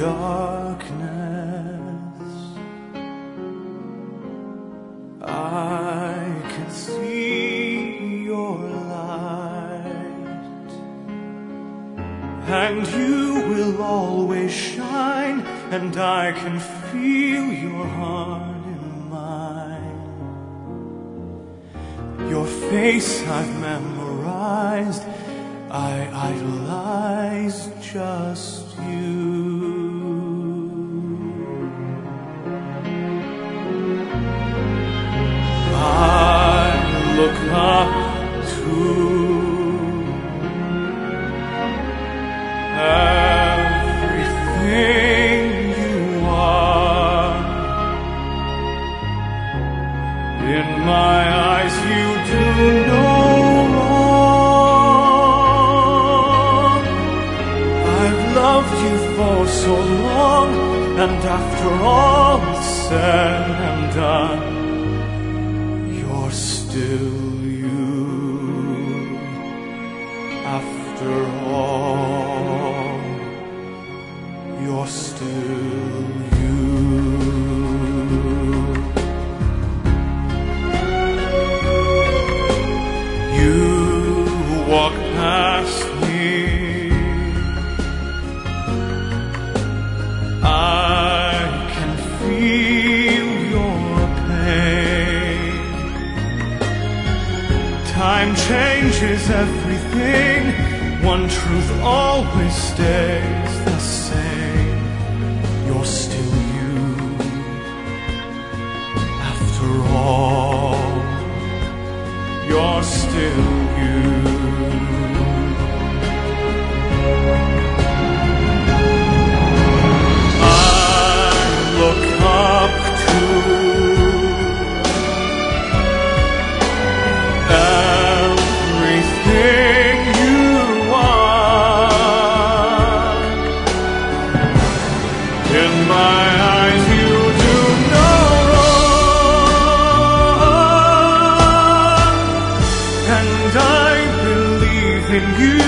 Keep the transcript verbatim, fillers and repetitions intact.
darkness, I can see your light, and you will always shine, and I can feel your heart in mine. Your face I've memorized, I idolize just you. I look up to everything you are. In my eyes you do no wrong. I've loved you for so long, and after all is said and done, you're still you. After all, you're still you. You walk past me, I can feel your pain. Time changes everything, one truth always stays the same. You're still you. After all, you're still you. I look up to everything you are. In my eyes you do no wrong, and I believe in you.